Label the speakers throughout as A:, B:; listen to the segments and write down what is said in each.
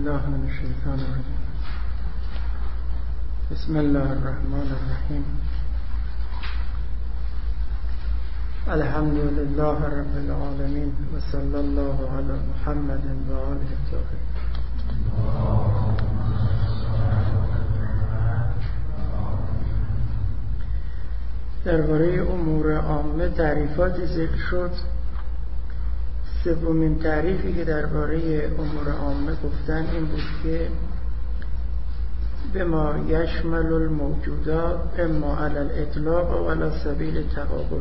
A: بالله من الشیطان الرجیم. بسم الله الرحمن الرحیم. الحمد لله رب العالمین و صلی الله علی محمد و آله الطاهرین. درباره امور عامه تعریفاتی ذکر شد. سومین تعریفی که درباره امور عامه گفتن این بود که به ما یشمل الموجودات اما علی الاطلاق و علی سبیل تقابل.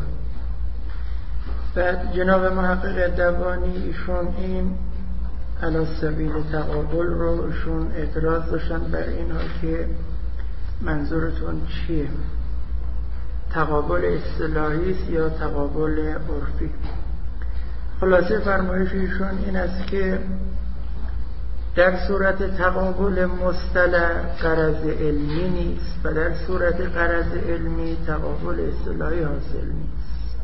A: بعد جناب محقق دوانی ایشون این علی سبیل تقابل رو ایشون اعتراض داشتن بر اینها که منظورتون چیه؟ تقابل اصطلاحی است یا تقابل عرفی؟ خلاصه فرمایش ایشون این است که در صورت تقابل مصطلح غرض علمی نیست و در صورت غرض علمی تقابل اصطلاحی حاصل نیست.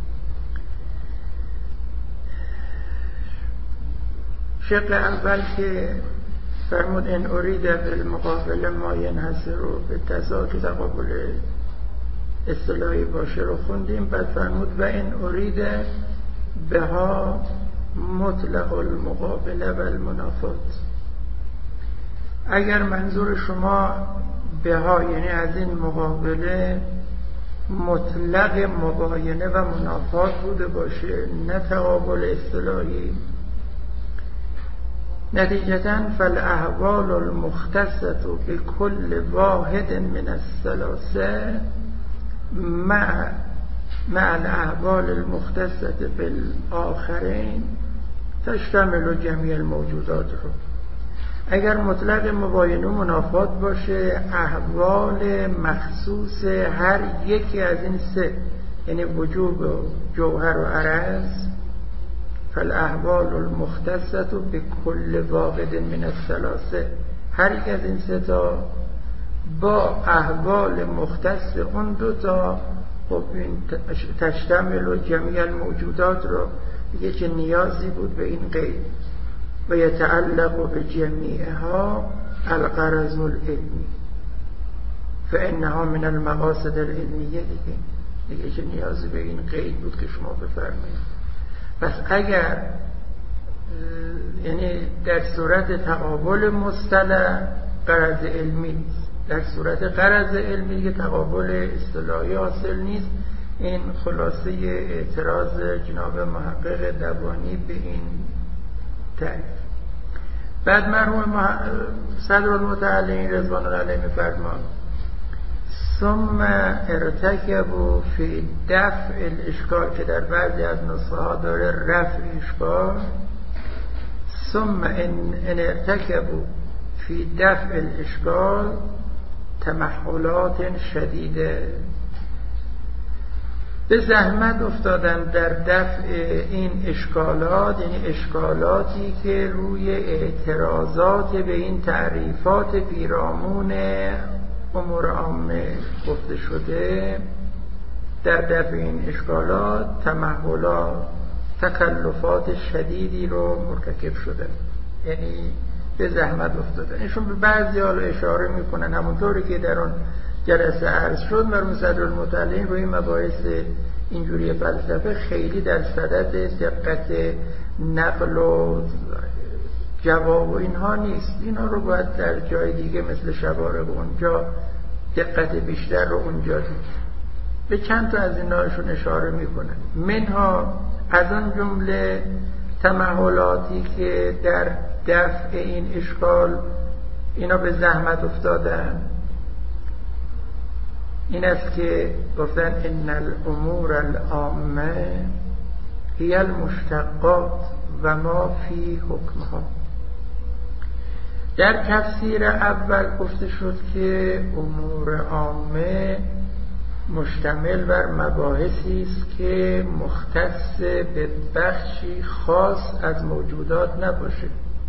A: شق اول که فرمود ان ارید بالمقابل ما ینحصر به تضاد که تقابل اصطلاحی باشه رو خوندیم. بعد فرمود و ان ارید بها مطلق المقابله و المنافات. اگر منظور شما بها یعنی از این مقابله مطلق مباینه و منافات بوده باشه نه تقابل اصطلاحی، نتیجتاً فالاحوال المختصة بكل واحد من الثلاثه مع الاحوال المختصة بالآخرین تشتمل جميع الموجودات رو. اگر مطلق مباینه و منافات باشه احوال مخصوص هر یکی از این سه یعنی وجوب و جوهر و عرض فالاحوال المختصة بكل واحد من الثلاثه هر یک از این سه تا با احوال مختص اون دوتا خب این تشتمل و جمعی الموجودات رو دیگه چه نیازی بود به این قید و یتعلق به جمعیها الغرض العلمی فانها من المقاصد العلمیه. دیگه چه نیازی به این قید بود که شما بفرمایید. پس اگر یعنی در صورت تقابل مصطلح غرض علمی نیست، در صورت غرض علمی که تقابل اصطلاحی حاصل نیست. این خلاصه اعتراض جناب محقق دوانی به این تعریف. بعد مرحوم صدر المتعلین رضوان الله علیه می‌فرماد ثم ارتکبوا فی دفع الاشکال که در بعضی از نسخه ها داره رفع اشکال. ثم ان ارتکبوا فی دفع الاشکال تمحلات شدیده. به زحمت افتادن در دفع این اشکالات یعنی اشکالاتی که روی اعتراضات به این تعریفات پیرامون امور عامه گفته شده. در دفع این اشکالات تمحلات تکلفات شدیدی رو مرتکب شده، یعنی به زحمت افتادن. ایشون به بعضی حالا اشاره میکنن همونطوری که در اون جلسه عرض شد. مرحوم صدر المتعلین روی مباحث اینجوری فلسفه خیلی در صدد دقت نقل و جواب و اینها نیست. اینا رو باید در جای دیگه مثل شباره اونجا دقت بیشتر رو اونجا دید. به چند تا از ایناشون اشاره میکنن. منها از آن جمله تمحلاتی که در دفع این اشکال اینا به زحمت افتادن این است که گفتن ان الامور العامه هی المشتقات و ما فی حکمها. در تفسیر اول گفته شد که امور عامه مشتمل بر مباحثی است که مختص به بخشی خاص از موجودات نباشه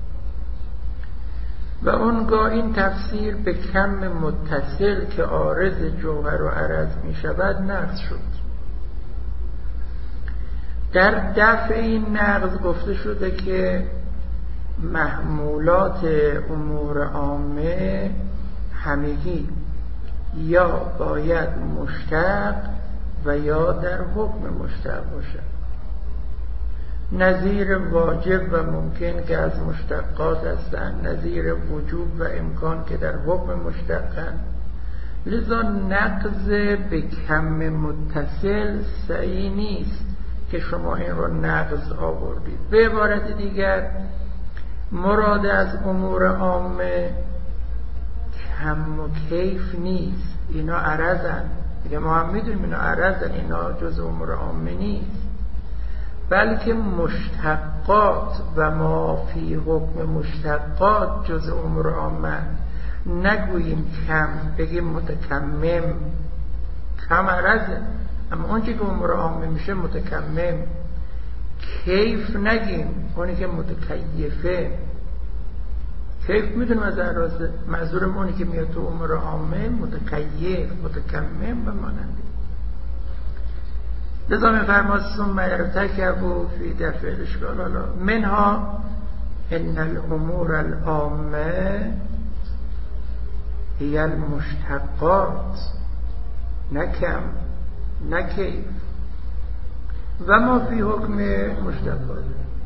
A: و اونگاه این تفسیر به کم متصل که عارض جوهر و عرض می شود نقض شد. در دفع این نقض گفته شده که محمولات امور عامه همگی یا باید مشتق و یا در حکم مشتق باشد. نظیر واجب و ممکن که از مشتقات هستند، نظیر وجوب و امکان که در حکم مشتقند. لذا نقض به کم متصل صحیح نیست که شما این رو نقض آوردید. به عبارت دیگر مراد از امور عامه کم و کیف نیست، اینا عرضن دیگه، ما هم میدونیم اینا عرضن، اینا جز امور عامه نیست، بلکه مشتقات و ما فی حکم مشتقات جز امور عامه. نگوییم کم، بگیم متکمم. کم عرضه، اما اون که امور عامه میشه متکمم. کیف نگیم، اونی که متکیفه. کیف میدونم از عرضه، منظورم اونی که میاد تو امور عامه متکیف، متکمم و ماننده. لذا میفرماد ثم ارتکبوا فی دفع الاشکال. منها ان الامور العامه هی المشتقات، نه کم نه کیف. و ما فی حکم مشتقات.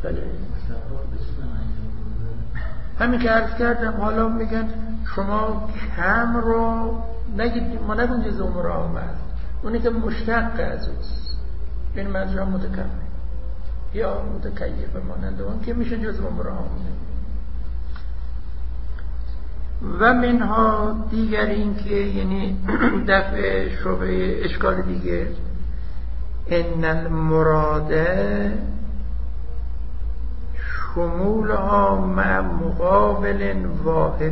A: همین که عرض کردم. حالا میگن شما کم رو نگید، ما نگیم جز امور عامه است، اونی که مشتق از اوست، این منظور متکمل یا متکیف مانند اون که میشه جز امور عامه. و منها دیگر این که یعنی دفع شبه اشکال دیگه، ان المراد شمولها مع مقابل واحد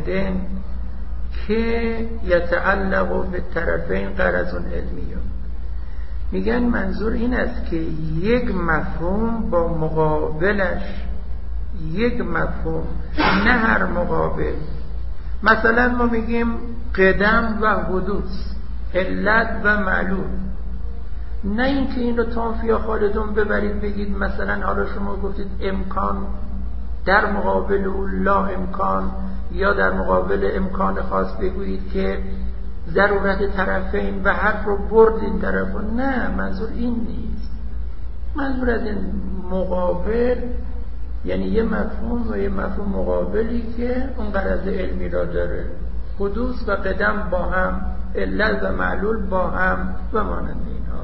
A: که یتعلق به طرفین غرض علمی. میگن منظور این است که یک مفهوم با مقابلش، یک مفهوم نه هر مقابل. مثلا ما میگیم قدم و حدوث، علت و معلول. نه اینکه این رو تانفیا خالدون ببرید بگید مثلا حالا شما گفتید امکان در مقابل او لا امکان، یا در مقابل امکان خاص بگویید که ضرورت طرفین و حرف رو بردین طرفون. نه، منظور این نیست. منظور از این مقابل یعنی یه مفهوم و یه مفهوم مقابلی که اون غرض علمی را داره. حدوث و قدم با هم، علت و معلول با هم و مانند اینها.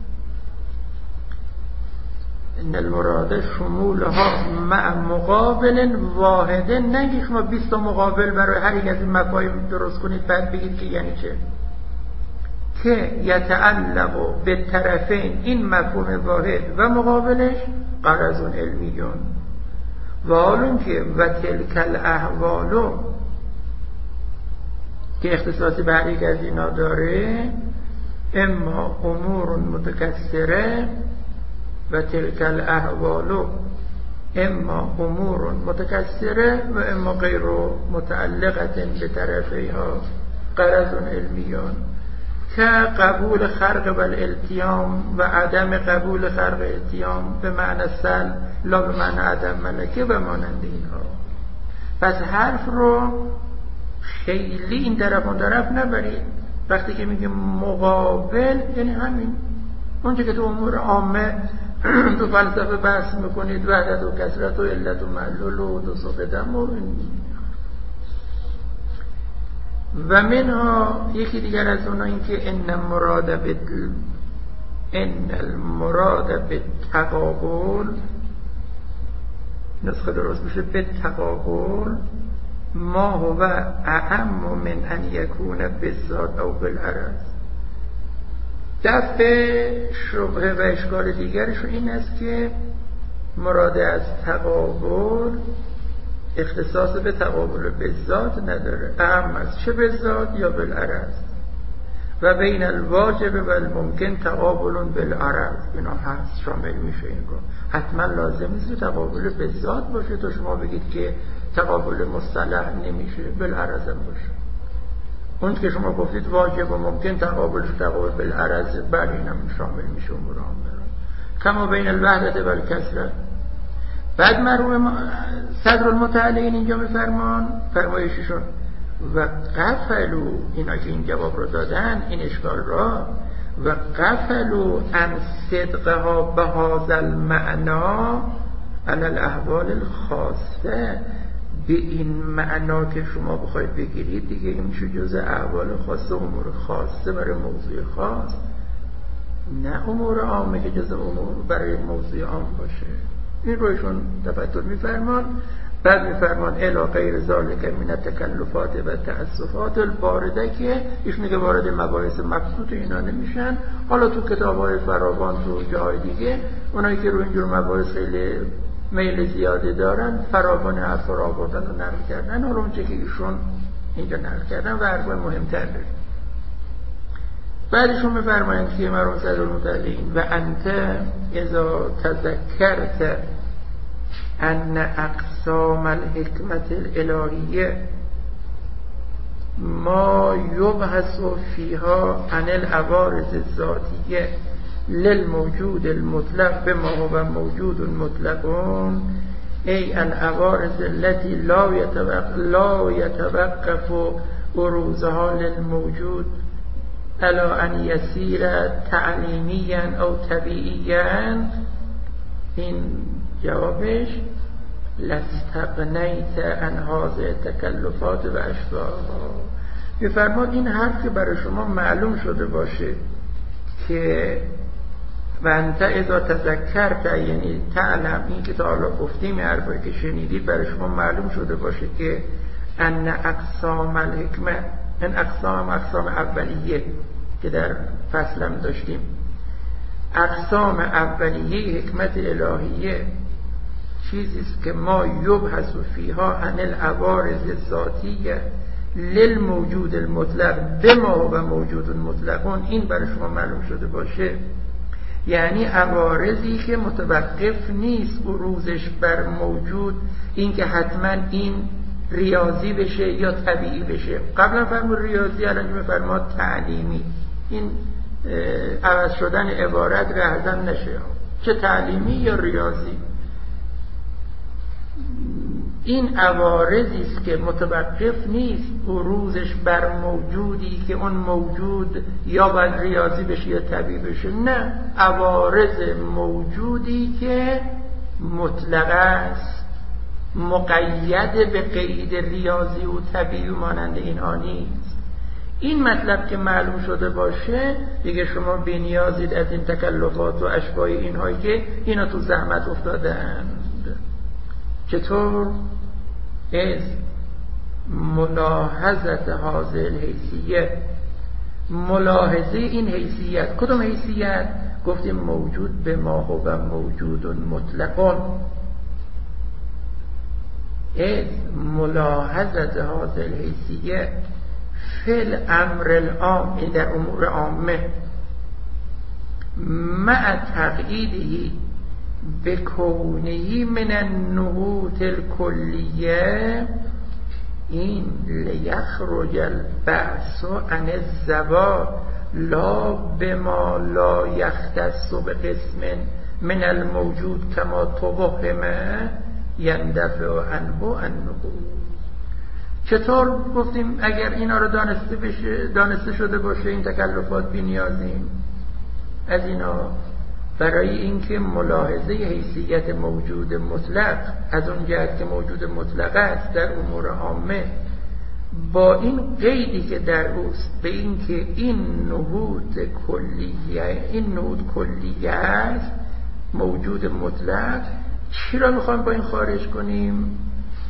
A: ان المراد شمولها مع مقابل واحد. نگید شما 20 مقابل برای هر یک از این مفاهیم درست کنید بعد بگید که یعنی چه. که یتعلق به طرفین، این مفهوم واحد و مقابلش غرض علمیون. و حالون که و تلک الاحوال که اختصاصی به هر یک از اینا داره، اما امور متکثره و تلک الاحوال اما امور متکثره و اما غیر متعلقه به طرفیها غرض علمیون، که قبول خرق و الالتیام و عدم قبول خرق التیام به معنی سل لا به معنی عدم ملکه و مانند اینها. پس حرف رو خیلی این طرف اون طرف نبرید. وقتی که میگه مقابل یعنی همین اونچه که تو امور عامه تو فلسفه بحث میکنید، وحدت و کثرت و علت و معلول و دو و قدم و منها یکی دیگر از اونها این که ان المراد به تقابل، نسخه درست میشه به تقابل، ما هو اعم من ان یکون بالذات او بالعرض. دفع شبهه و اشکال دیگرش این است که مراد از تقابل اختصاص به تقابل بالذات نداره، اعم است، چه بالذات یا بالعرض. و بین الواجب و الممکن تقابل بالعرض، اینا هست، شامل میشه این رو. حتما لازم نیست تقابل بالذات باشه تو شما بگید که تقابل مصطلح نمیشه، بالعرض هم باشه. اون که شما گفتید واجب و ممکن تقابلش تقابل بالعرض، بر اینم شامل میشه امور عامه. کما بین الوحدت و الکثرت، بعد مرحوم صدرالمتعلین اینجا میفرمان فرمایششون و قفلوا، اینا که این جواب رو دادن این اشکال را، و قفلوا عن صدقها به هذا المعنا علی الاحوال الخاصه، به این معنا که شما بخواید بگیرید دیگه این میشه جزء احوال خاصه، امور خاصه برای موضوع خاص، نه امور عامه که جزء امور برای موضوع عام باشه. این روشون تفتر میفرمان. بعد میفرمان الی غیر ذالک من التکلفات و تأسفات البارده، که ایشون میگه وارد مباحث مبسوط اینا نمیشن. حالا تو کتاب‌های فراوان تو جای دیگه اونایی که رو اینجور مباحث خیلی میل زیاده دارن فراوان حرف رو آوردن و نقل کردن، حالا اونچه که ایشون اینجا نقل کردن و حرفای مهمتر داره. بعدشون میفرمایند که مرحوم صدرالمتعلین و انت اذا تذکرت ان اقسام الحکمت الالهیه ما یبحث فیها عن العوارض الذاتیه للموجود المطلق بما هو موجود مطلق، ای العوارض التي لا يتوقف بروزها للموجود على ان يسير تعلیمیا او طبیعیا. این جوابش لاستغنیت عن هذه تکلفات و اشباهها. میفرماد این حرف که برای شما معلوم شده باشه که و انت اذا تذکرت، یعنی تعلم، این که تا حالا گفتیم حرفایی که شنیدید برای شما معلوم شده باشه که ان اقسام الحکمه، این اقسام اولیه که در فصلم داشتیم، اقسام اولیه حکمت الهیه چیزیست که ما یبحث فیها عن العوارض الذاتیه للموجود المطلق بما هو موجود مطلقون. این برای شما معلوم شده باشه یعنی عوارضی که متوقف نیست بروزش بر موجود، این که حتما این ریاضی بشه یا طبیعی بشه. قبلا فرمود ریاضی، الان میفرماد تعلیمی. این عوض شدن عبارت رهزن نشه، چه تعلیمی یا ریاضی. این عوارضی است که متوقف نیست بروزش بر موجودی که اون موجود یا باید ریاضی بشه یا طبیعی بشه، نه، عوارض موجودی که مطلق است، مقید به قید ریاضی و طبیعی و مانند اینها نیست. این مطلب که معلوم شده باشه دیگه شما بی‌نیازید از این تکلفات و اشباه اینهایی که اینا تو زحمت افتادند. چطور؟ از ملاحظت هذه الحیثیه، ملاحظه این حیثیت. کدوم حیثیت؟ گفتیم موجود به ما هو موجود مطلقون. از ملاحظت هذه الحیثیه فی الامر العام، این در امور عامه، مع تقییده بکونه من النحوت الکلیه، این لیخرج البعث عن الزوات لا بما لا یختص بقسم من الموجود کما توهم یندفع عنه النحوت. چطور؟ گفتیم اگر اینا رو دانسته شده باشه این تکلفات بی‌نیازیم از اینا، برای اینکه ملاحظه حیثیت موجود مطلق از اون جهت که موجود مطلق است در امور عامه با این قیدی که در اوست به اینکه این نهود کلیه است، موجود مطلق، چی را میخوایم با این خارج کنیم؟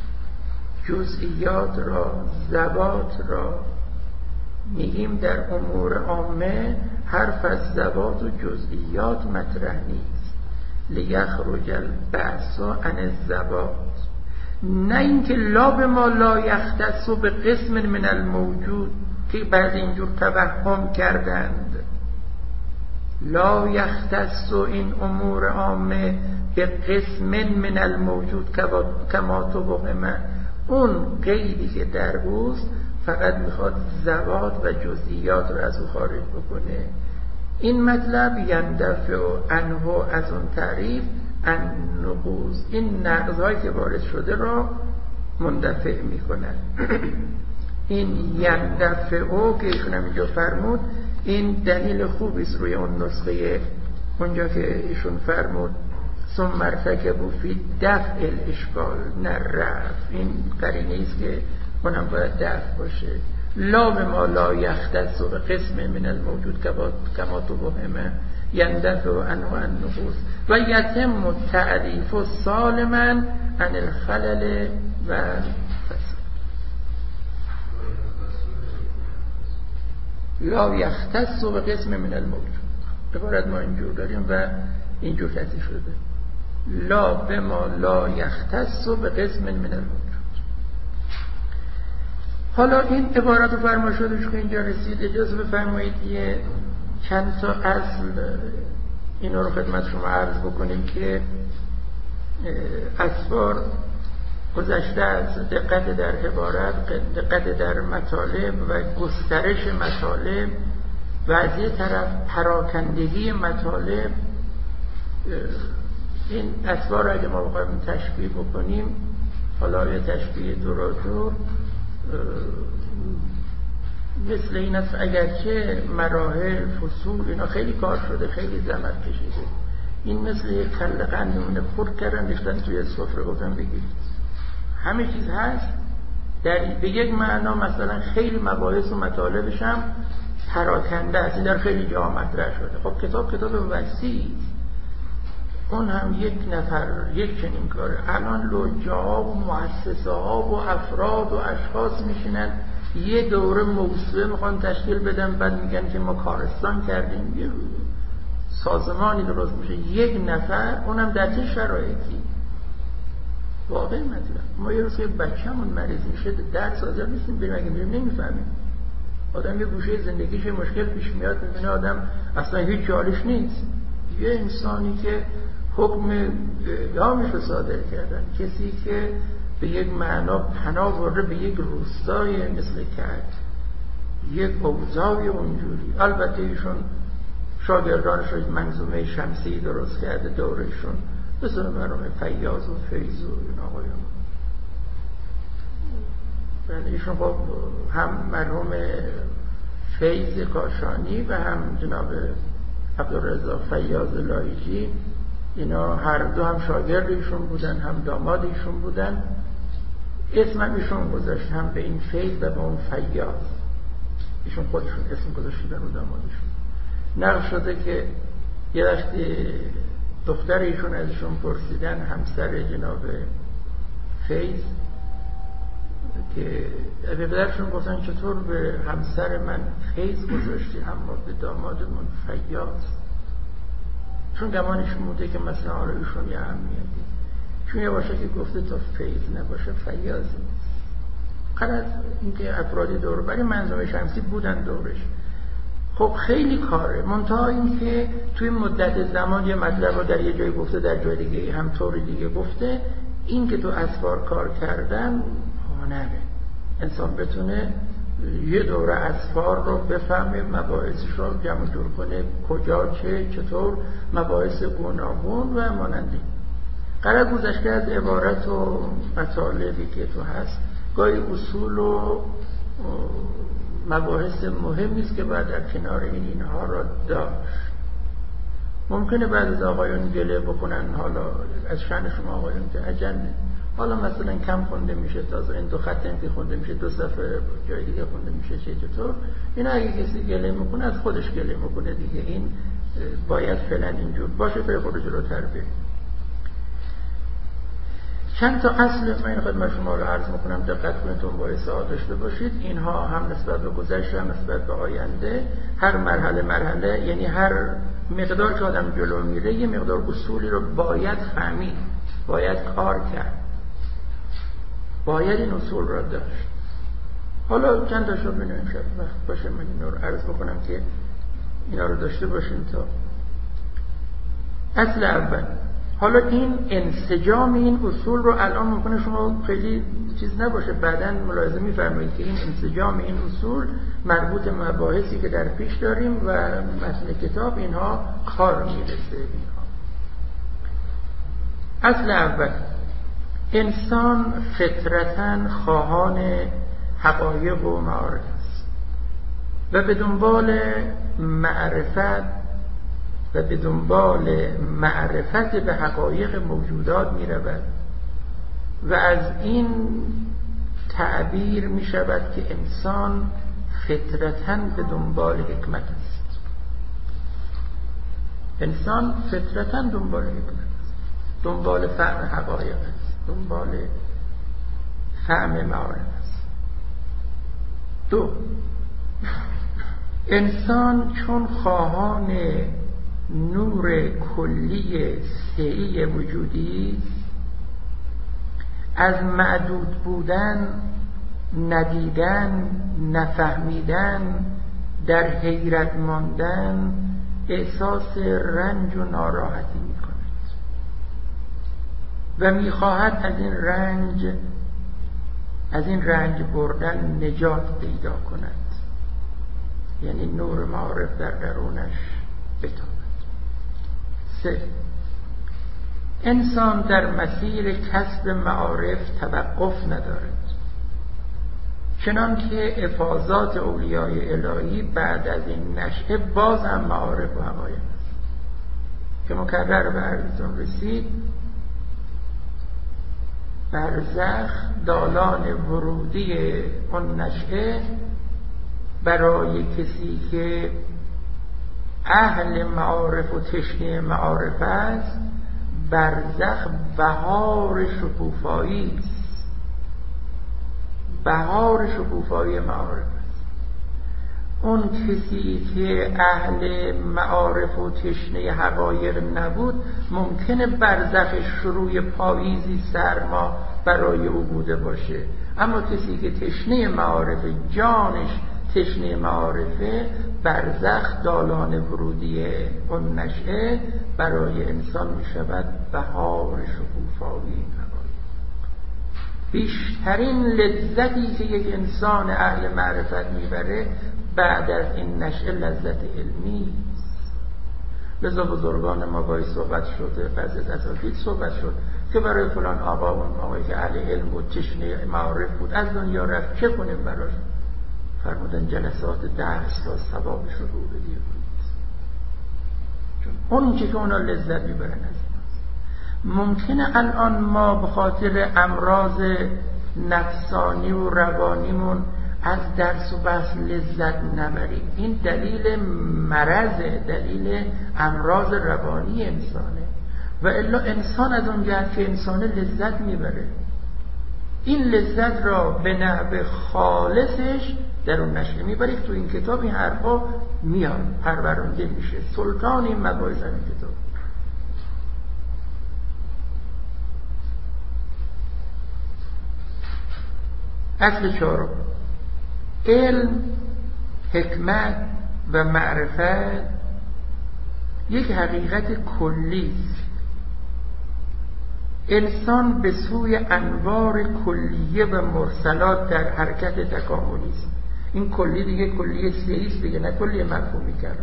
A: جزئیات را، ذوات را. میگیم در امور عامه حرف از ذوات و جزئیات مطرح نیست. لیخرج البعث عن الذوات، نه اینکه لا به ما لا یختص به قسم من الموجود که بعد اینجور توهم کردند. لا یختص این امور عامه به قسم من الموجود کما توهم، اون قیدی که در اوست فقط میخواد ذوات و جزئیات رو از او خارج بکنه. این مطلب یندفع عنه، از اون تعریف النقوص، این نقض‌هایی که وارد شده را مندفع می‌کند. این یندفعو که ایشون هم اینجا فرمود، این دلیل خوبی است روی اون نسخه اونجا که ایشون فرمود ثم ارتکبوا فی دفع الاشکال، نه رفع. این قرینه است که اونم باید دفع باشه. لا بما لا یختص بقسم من الموجود کما توهم یندفع عنه النقوص و یتم تعریف سالما عن الخلل و لا یختص بقسم من الموجود. عبارت ما اینجور داریم و اینجور کسی شده لا بما لا یختص بقسم من الموجود. حالا این عبارت رو فرما شده که اینجا رسید، اجازه بفرمایید یه چند تا اصل اینا رو خدمت شما عرض بکنیم که اسفار گذشته از دقت در عبارت، دقت در مطالب و گسترش مطالب و از یه طرف پراکندگی مطالب، این اسفار رو اگه ما بخوایم تشبیه بکنیم، حالا یه تشبیه دور مثل این است اگرچه مراحل فصول اینا خیلی کار شده، خیلی زحمت کشیده، این مثل یک کله قندمونه خورد کردن ریختن توی سفره گفتن بگیرید، همه چیز هست به یک معنا. مثلا خیلی مباحث و مطالبش هم پراکنده است، این در خیلی جا مطرح شده. خب کتاب وسیع، اون هم یک نفر یک چنین کاره. الان لجاء و مؤسسه ها و افراد و اشخاص میشینن یه دوره موسوعه میخوان تشکیل بدن، بعد میگن که ما کارستان کردیم، یه سازمانی درست میشه، یک نفر، اونم در چه شرایطی. واقعی مطلب ما یه روز که بچه‌مون مریض میشه درس حاضر نیستیم بریم، اگه بریم نمیفهمیم. آدم یه گوشه زندگیش مشکل پیش میاد، میبینه آدم اصلا هیچ حالش نیست. یه انسانی که حکم اعدامش رو صادر کردن، کسی که به یک معنا پناه برده به یک روستای مثل کرد، یک اوضاعی اونجوری. البته ایشون شاگردانش رو منظومه شمسی درست کرده دورشون، مثل مرحوم فیاض و فیض و این آقایون. ایشون خب هم مرحوم فیض کاشانی و هم جناب عبدالرضا فیاض لایجی، اینا هر دو هم شاگرد ایشون بودن، هم داماد ایشون بودن. اسم ایشون گذاشت هم به این فیض و به اون فیاض، ایشون خودشون اسم گذاشتن رو دامادشون. نقل شده که یه وقتی دختر ایشون ازشون پرسیدن، همسر جناب فیض، که به پدرشون گفتن چطور به همسر من فیض گذاشتی اما به دامادمون فیاض؟ چون گمانشون بوده که مثلا حالا ایشون یه اهمیتی، چون یه باشه که گفته تا فیض نباشه فیاض نیست. قرار اینکه افرادی دور برای منظومه شمسی بودن دورش. خب خیلی کاره، منتها این که توی مدت زمان یه مطلب رو در یه جای گفته، در جای دیگه هم طور دیگه گفته، این که تو اسفار کار کردن هنره. انسان بتونه یه دوره اسفار رو بفهمه، مباحثش رو جمع جور کنه، کجا چطور مباحث گوناگون و مانندی. قرار گذشته از عبارت و مطالبی که تو هست، گاهی اصول و مباحث مهمی است که باید در کنار اینها را داشت. ممکنه بعضی از آقایون گله بکنن، حالا از شأن شما آقایون که عجله، حالا مثلا کم خونده میشه، تازه این 2 خط هم که خونده میشه 2 صفحه جای دیگه خونده میشه، چطور اینا اگه کسی گله میکنه از خودش گله میکنه دیگه. این باید فعلا اینجور باشه تا خودش رو تربیت. چند تا اصل من خدمت شما رو عرض میکنم، دقت کنید اون باعث داشته باشید. اینها هم نسبت به گذشته هم نسبت به آینده، هر مرحله یعنی هر مقدار که آدم جلو میره یه مقدار اصولی رو باید فهمید، باید کار کرد، باید این اصول رو داشت. حالا چند تا شو ببینیم شب وقت باشه من اینا رو عرض بکنم که اینا رو داشته باشیم. تا اصل اول، حالا این انسجام این اصول رو الان ممکنه شما خیلی چیز نباشه، بعداً ملاحظه می‌فرمایید که این انسجام این اصول مربوط به مباحثی که در پیش داریم و متن کتاب اینها کار میرسه. اینها اصل اول، انسان فطرتاً خواهان حقایق و معارف است و به دنبال معرفت به حقایق موجودات می رود و از این تعبیر می شود که انسان فطرتاً به دنبال حکمت است. انسان فطرتاً دنبال حکمت است، دنبال فهم حقایق است، دنبال فهم معارف است. دو، انسان چون خواهان نور کلی سعی وجودی از معدود بودن، ندیدن، نفهمیدن، در حیرت ماندن احساس رنج و ناراحتی می کند و می خواهد از این رنج بردن نجات پیدا کند، یعنی نور معارف در درونش بتابد. 3. انسان در مسیر کسب معارف توقف ندارد، چنان که افاضات اولیای الهی بعد از این نشأه باز هم معارف و حقایق است که مکرر به عرضتون رسید. برزخ دالان ورودی اون نشأه برای کسی که اهل معارف و تشنه معارف است. برزخ بهار شکوفایی است، بهار شکوفایی معارف است. اون کسی که اهل معارف و تشنه حقایق نبود ممکنه برزخش شروع پاییزی سرما برای او بوده باشه، اما کسی که تشنه معارف، جانش تشنه معارفه، برزخ دالان ورودی اون نشأه برای انسان می شود بهار شکوفایی. بیشترین لذتی که یک انسان اهل معرفت میبره بعد از این نشأه لذت علمی است. لذا بزرگان ما باید صحبت شده، بعض از اساتید صحبت شد که برای فلان آقا، اون آقایی که اهل علم بود، تشنه معارف بود، از دنیا رفت، چه کنیم براش؟ فرمودن جلسات درس را ثوابش رو بدید، چون اون که اونا لذت میبرن از ایناست. ممکنه الان ما به خاطر امراض نفسانی و روانیمون از درس و بحث لذت نبریم، این دلیل مرضه، دلیل امراض روانی انسانه. و الا انسان از اون جهت که انسان لذت میبره، این لذت را به نحو خالصش در اون نشأه میبرید. تو این کتاب این حرفا میاد، پرورانده میشه، سلطان این مباحث این کتاب. اصل 4، علم، حکمت و معرفت یک حقیقت کلی است. انسان به سوی انوار کلیه و مرسلات در حرکت تکاملی است. این کلی دیگه کلی سیست دیگه، نه کلی مفهومی کردن.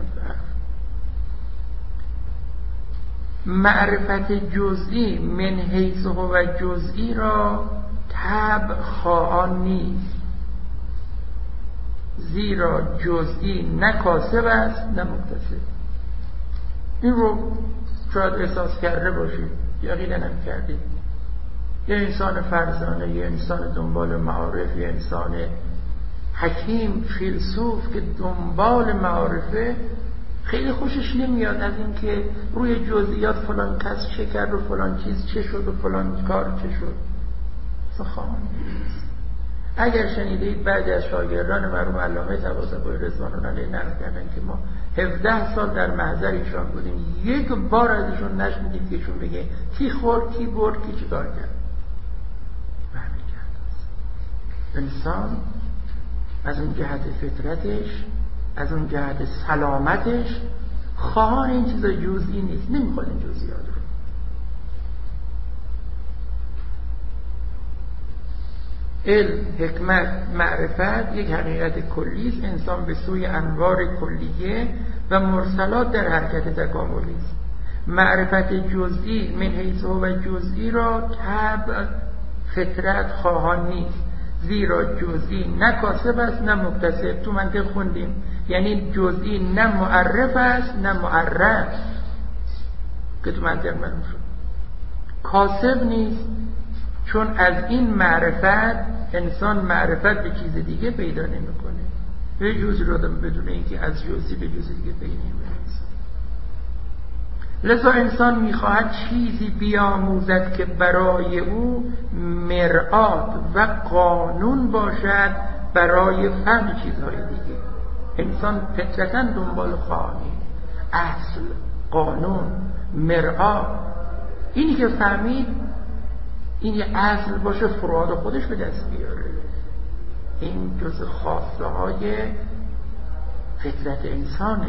A: معرفت جزئی من حیث هو جزئی را طبع خواهان نیست، زیرا جزئی نه کاسب است نه مکتسب. این رو شاید احساس کرده باشید، یقینا هم کردید. یه انسان فرزانه، یه انسان دنبال معارف، یه انسان حکیم فیلسوف که دنبال معارفه، خیلی خوشش نمیاد از این که روی جزئیات فلان کس چه کرد و فلان چیز چه شد و فلان کار چه شد. سخن اگر شنیدید بعضی از شاگردان مرحوم علامه طباطبایی رضوان علیه نقل کردن که ما 17 سال در محضر ایشان بودیم، یک بار ازشون نشنیدید که ایشون بگه کی خورد، کی برد، کی چیکار کرد. انسان از اون جهت فطرتش، از اون جهت سلامتش خواهان این چیزای جزئی نیست، نمیخواد این جزئیات رو. علم، حکمت، معرفت یک حقیقت کلی است. انسان به سوی انوار کلیه و مرسلات در حرکت تکاملی است معرفت جزئی من حیث هو جزئی را طبع فطرت خواهان نیست، زیرا جزئی نه کاسب است نه مکتسب. تو منطق خوندیم، یعنی جزئی نه معرف است نه معرف، که تو منطق معلوم شد. کاسب نیست، چون از این معرفت انسان معرفت به چیز دیگه پیدا نمیکنه. به جزئی رو بدون اینکه از جزئی به جزئی دیگه پیدا نمیکنه. لذا انسان میخواهد چیزی بیاموزد که برای او مرآت و قانون باشد برای فهم چیزهای دیگه. انسان فطرتاً دنبال قانون، اصل، قانون، مرآت. اینی که فهمید این یه اصل باشه، فروعات خودش به دست بیاره. این جز خواسته های فطرت انسانه.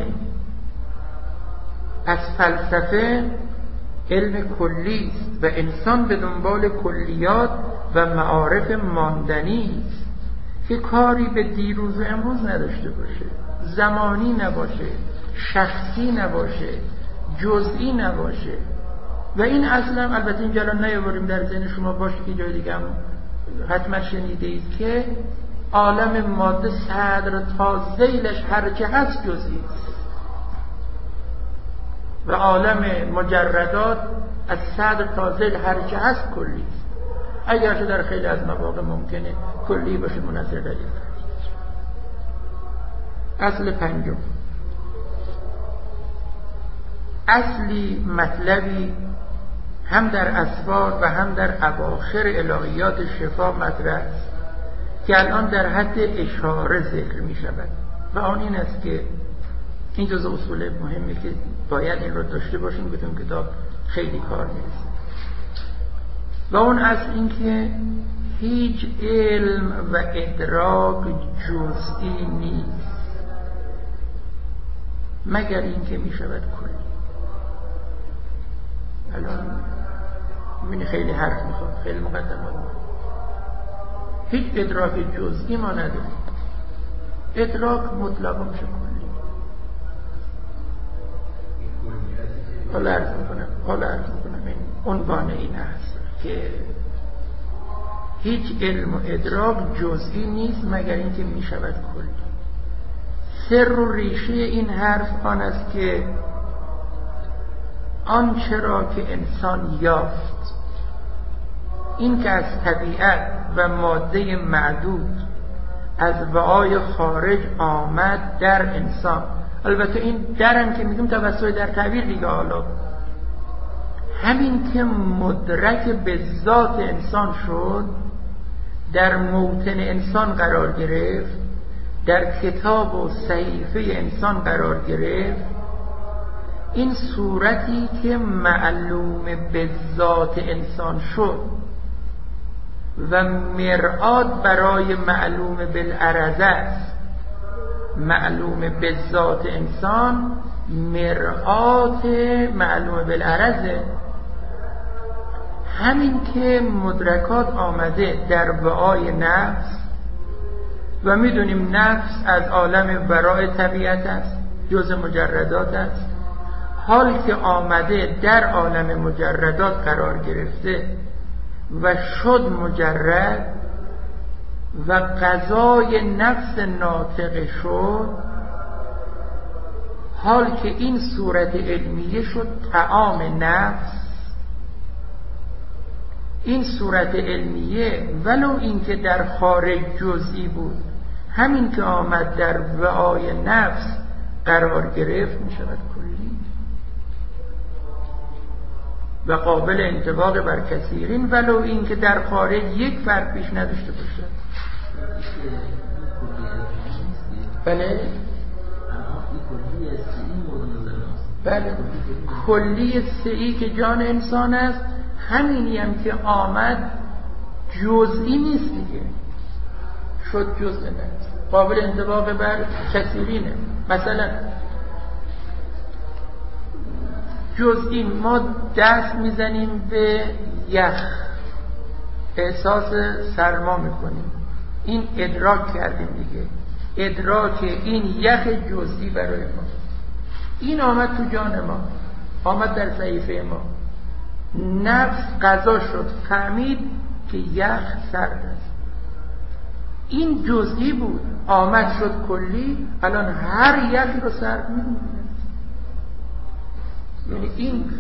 A: پس فلسفه علم کلی است و انسان به دنبال کلیات و معارف ماندنی است که کاری به دیروز و امروز نداشته باشه، زمانی نباشه، شخصی نباشه، جزئی نباشه. و این اصلا البته اینجا الان نیاوریم در ذهن شما باشه که جای دیگه هم حتما شنیده اید که عالم ماده صدر تا ذیلش هرچه هست جزئی است و عالم مجردات از صدر تا ذیل هرچه هست کلی است، اگرچه در خیلی از مواقع ممکنه کلی باشه منحصر در یک فرد. اصل پنجم، اصلی مطلبی هم در اسفار و هم در اواخر الهیات شفا مطرح است که الان در حد اشاره ذکر می شود و آن این است که این جزء اصول مهمی که باید این رو داشته باشیم که تو کتاب خیلی کار میرسه. و اون اصل این که هیچ علم و ادراک جزئی نیست مگر این که می شود کلی. الان من خیلی حرف میخواد، خیلی مقدمات میخواد. هیچ ادراک جزئی ما نداریم. ادراک مطلقا میشه کلی. حالا عرض میکنم این عنوان این هست که هیچ علم و ادراک جزئی نیست مگر اینکه میشود کلی. سر و ریشه این حرف آن است که آنچه را که انسان یافت، این که از طبیعت و ماده معدود از وعای خارج آمد در انسان، البته این درم که میگم توسط در تعبیر دیگه، حالا همین که مدرک به ذات انسان شد، در موطن انسان قرار گرفت، در کتاب و صحیفه انسان قرار گرفت، این صورتی که معلوم به ذات انسان شد و مرآت برای معلوم بالعرض است. معلوم به ذات انسان مرآت معلوم بالعرضه. همین که مدرکات آمده در وعای نفس و میدونیم نفس از عالم وراء طبیعت است، جز مجردات است، حال که آمده در عالم مجردات قرار گرفته و شد مجرد و قضای نفس ناطق شد، حال که این صورت علمیه شد طعام نفس. این صورت علمیه ولو این که در خارج جزئی بود، همین که آمد در وعای نفس قرار گرفت می شود کلی و قابل انطباق بر کثیرین، ولو این که در خارج یک فرق پیش نداشته باشد. بله کلی سعی که جان انسان است، همینی هم که آمد جزئی نیست دیگه، شد جزء نفس، قابل انطباق بر کثیرینه. مثلا جزئی ما دست میزنیم به یخ، احساس سرما میکنیم، این ادراک کردیم دیگه، ادراک این یخ جزئی برای ما. این آمد تو جان ما، آمد در صحیفه ما، نفس قضا شد، فهمید که یخ سرد است. این جزئی بود، آمد شد کلی، الان هر یکی رو سرد می‌بینه. یعنی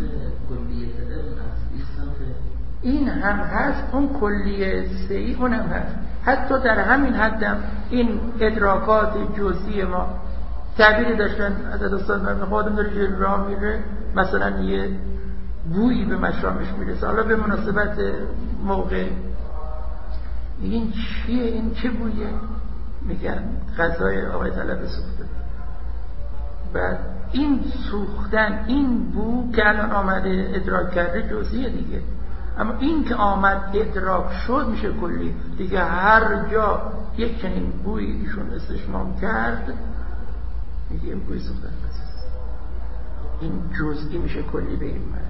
A: این هم هست، اون کلیه سه‌ای اون هم هست. حتی در همین حدم این ادراکات جزئی ما تعبیری داشتن از دوستان من، آدم داره یه راه میره، مثلا یه بویی به مشامش میرسه، حالا به مناسبت موقع این چیه، این چه بویه؟ میگن غذای آقای طلب سوخته. بعد این سوختن، این بو که الان آمده ادراک کرده جزئیه دیگه، اما این که آمد ادراک شد میشه کلی دیگه. هر جا یک چنین بوی ایشون استشمام کرد میگه این بوی سوختن است. این جزئی میشه کلی به این معنی.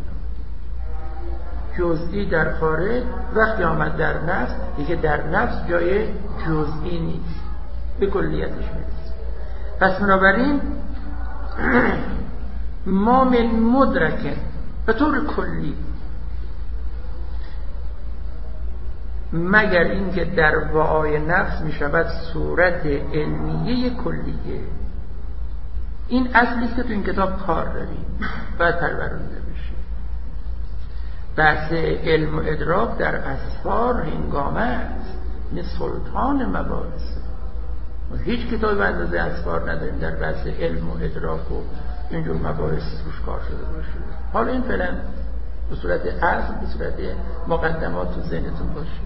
A: جزئی در خارج، وقتی آمد در نفس دیگه در نفس جای جزئی نیست، به کلیتش میرسه. پس بنابراین ما من مدرکه به طور کلی، مگر اینکه در وعای نفس می شود صورت علمیه کلیه. این اصلیست که تو این کتاب کار داریم، باید پرورانده بشه. بحث علم و ادراک در اسفار هنگامه است، این سلطان مباحث. ما هیچ کتابی به اندازه اسفار نداریم در بحث علم و ادراک و اینجور مباحث روش کار شده باشه. حالا این فعلا به صورت اصل، به صورت مقدمات تو ذهنتون باشه.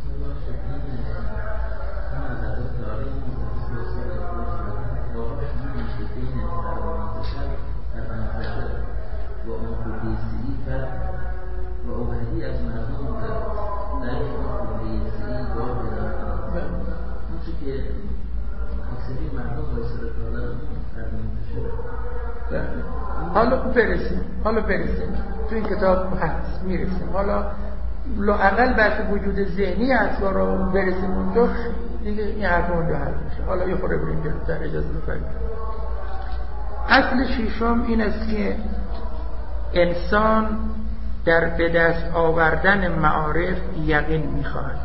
A: حالا برسیم تو این کتاب هست، میرسیم. حالا لااقل بحث وجود ذهنی اصلا رو برسیم اونجا دیگه، این حرف اونجا حل میشه. حالا یه خورده بریم جلوتر، اجازه بفرمایید. اصل ششم این است که انسان در به دست آوردن معارف یقین میخواهد،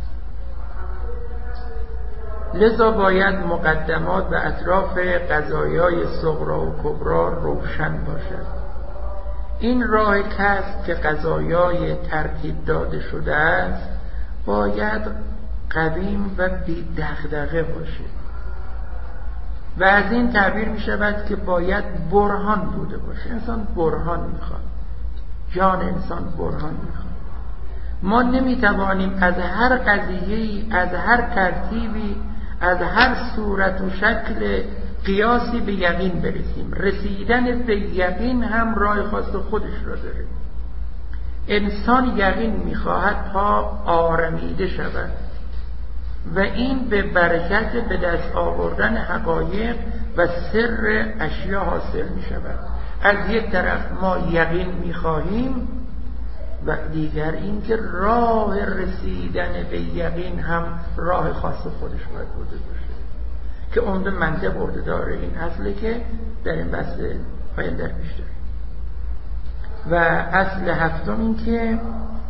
A: لذا باید مقدمات و اطراف قضایای صغرا و کبرا روشن باشد. این راه کسب که قضایای ترتیب داده شده است باید قدیم و بی دغدغه باشد و از این تعبیر می شود که باید برهان بوده باشه. انسان برهان میخواد، جان انسان برهان میخواد. ما نمی توانیم از هر قضیه‌ای، از هر ترتیبی، از هر صورت و شکل قیاسی به یقین برسیم. رسیدن به یقین هم راه خاص خودش را داره. انسان یقین میخواهد تا آرمیده شود و این به برکت به دست آوردن حقایق و سر اشیا حاصل می شود. از یک طرف ما یقین میخواهیم و دیگر این که راه رسیدن به یقین هم راه خاص خودش باید بوده باشه که عمده منطق برده داره. این اصله که در این بحث آینده پیش داریم. و اصل هفتم این که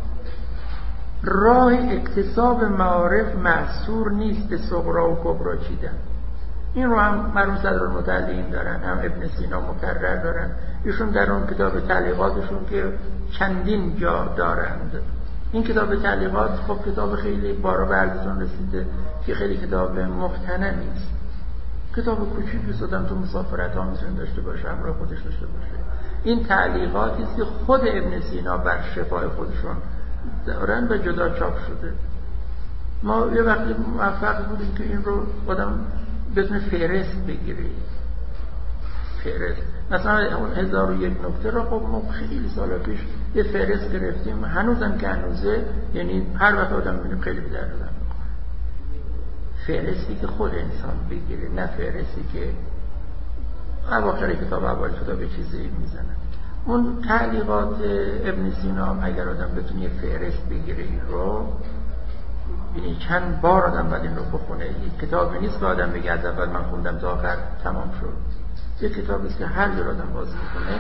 A: راه اکتساب معارف محصور نیست به صغرا و کبرا چیدن. این رو هم مرحوم صدرالمتعلین دارن، هم ابن سینا مکرر دارن. ایشون در اون کتاب تعلیقاتشون که چندین جا دارند. این کتاب تعلیقات خب کتاب خیلی بارا به عرضتون رسیده که خیلی کتاب مختنمی است. کتاب کوچیکی صدام تو مسافرت ها میتونه داشته باشه، همراه خودش داشته باشه. این تعلیقاتی است که خود ابن سینا بر شفای خودشون دارن و جدا چاپ شده. ما یه وقتی موفق بودیم که این رو آدم بتونه فهرست بگیره. فهرست مثلا اون 1001 نکته رو خب ما خیلی سالا پیش یه فهرست گرفتیم، هنوزم که هنوزه، یعنی هر وقت آدم میبینیم خیلی به درد می‌خوره. فهرستی که خود انسان بگیره، نه فهرستی که اواخر کتاب اول کتاب چیزی میزنن. اون تعلیقات ابن سینا اگر آدم بتونه یه فهرست بگیره این رو، یعنی چند بار آدم باید این رو بخونه. یک کتابی نیست که آدم بگه از اول من خوندم تا آخر تمام شد. یک کتابی است که هر جور آدم باز میکنه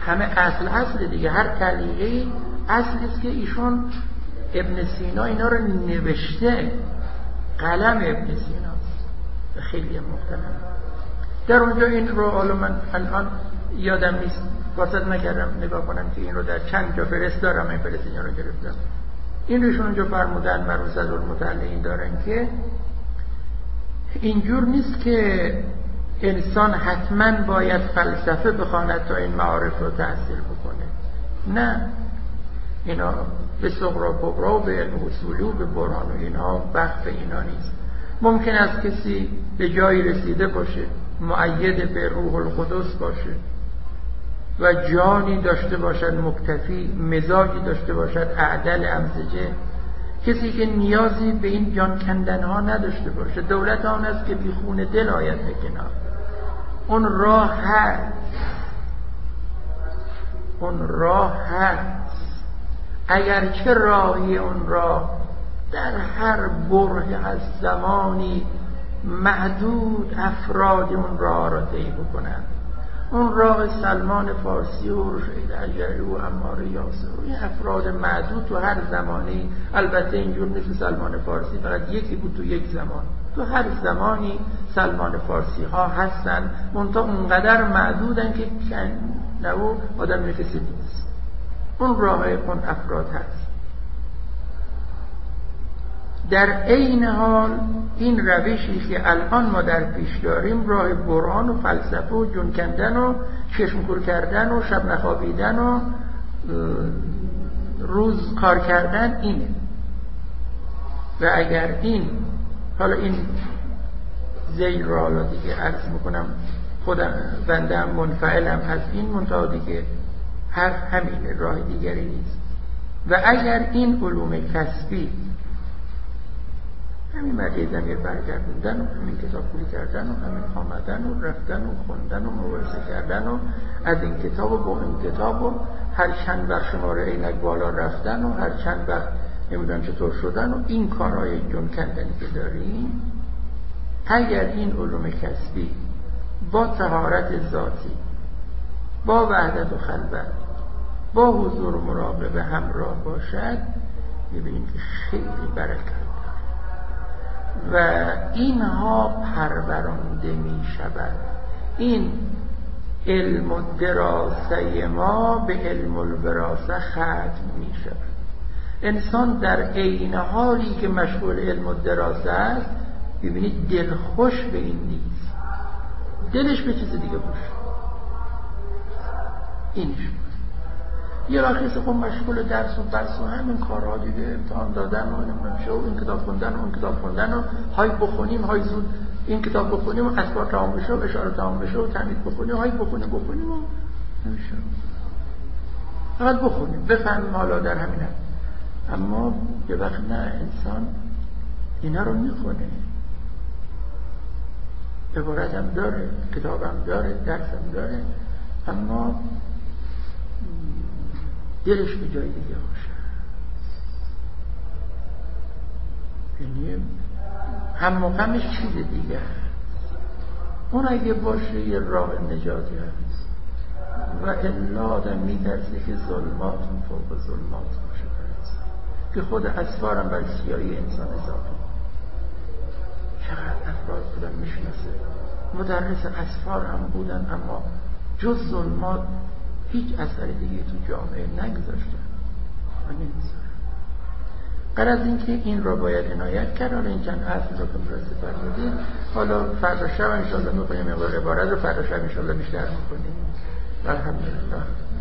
A: همه اصل دیگه، هر طریقی اصلی است که ایشون ابن سینا اینا رو نوشته، قلم ابن سینا خیلی محترم. در اونجا این رو حالا من الان یادم نیست، واسط نکردم نگاه کنم که این رو در چند جا فرست دارم، این فرست اینا رو گرفتم. این روشون اونجا فرمودن مرموز از المطلعین دارن که اینجور نیست که انسان حتما باید فلسفه بخواند تا این معارف رو تحصیل بکنه. نه، اینا به صغرا کبرا و به علم اصولی و به برهان و اینا وقف اینا نیست. ممکن است کسی به جایی رسیده باشه، مؤید به روح القدس باشه و جانی داشته باشد مکتفی، مزاجی داشته باشد اعدل امزجه، کسی که نیازی به این جان کندن ها نداشته باشه. دولت آن است که بی خون دل آید به کنار. اون راه هست، اگرچه راهی اون راه در هر بره از زمانی محدود افراد اون راه را طی بکنند. اون راه سلمان فارسی و رشید اجری و عمار یاسر و این افراد معدود تو هر زمانی، البته اینجور نیست سلمان فارسی فقط یکی بود تو یک زمان، تو هر زمانی سلمان فارسی ها هستن، منتها اونقدر معدودن که نو آدم کسی نیست. اون راه اون افراد هست. در عین حال این روشی که الان ما در پیش داریم، راه برهان و فلسفه و جون کندن و چشم کور کردن و شب نخوابیدن و روز کار کردن اینه. و اگر این حالا این زیر را حالا دیگه عرض میکنم، خودم بندم منفعلم از این منتها دیگه همین راه دیگری نیست. و اگر این علوم کسبی، همین مرجع ضمیر برگردوندن و همین کتاب خوری کردن و همین آمدن و رفتن و خوندن و مبارزه کردن و از این کتاب و با این کتاب و هر چند وقت شماره عینک بالا رفتن و هر چند وقت نمیدونم چطور شدن و این کارهای جون کندنی که داریم، اگر این علوم کسبی با طهارت ذاتی، با وحدت و خلوت، با حضور و مراقبه همراه باشد، ببینید که خیلی برکت و اینها پرورانده می شود. این علم و دراسه ما به علم الوراثه ختم می شود. انسان در عین حالی که مشغول علم و دراسه است، ببینید دلخوش به این نیست، دلش به چیز دیگه خوش، اینش یه وقتی خب مشغول درس و بحث و همین کارها دیگه، امتحان دادن و نمیشه و این کتاب خوندن و اون کتاب خوندن و های بخونیم، های زود این کتاب بخونیم و اسبار تمام بشه و اشاره تمام بشه و تمهید بخونیم، های بخونیم و نمیشه، فقط بخونیم بفهمیم حالا در همین هم. اما یه وقت نه، انسان اینا رو میخونه، عبارت هم داره، کتاب هم داره، درس هم داره، اما دلش به جای دیگه باشه. یعنی هم و غمش چیز دیگه، اون اگه باشه یه راه نجاتی هست و الا آدم میترسه که ظلمات فوق ظلمات باشه که خود اسفارم بر سیاهی انسان اضافه. چقدر افراد بودن میشناسه مدرس اسفار هم بودن، اما جز ظلمات هیچ اثر دیگه تو جامعه نگذاشتن و نمیذارن. غرض این که این را باید عنایت کرد. حالا این چند اصل رو که مرسه فرمودید، حالا فردا شب انشاءالله میکنیم، عبارت رو فردا شب انشاءالله بیشتر میکنیم. الحمدلله.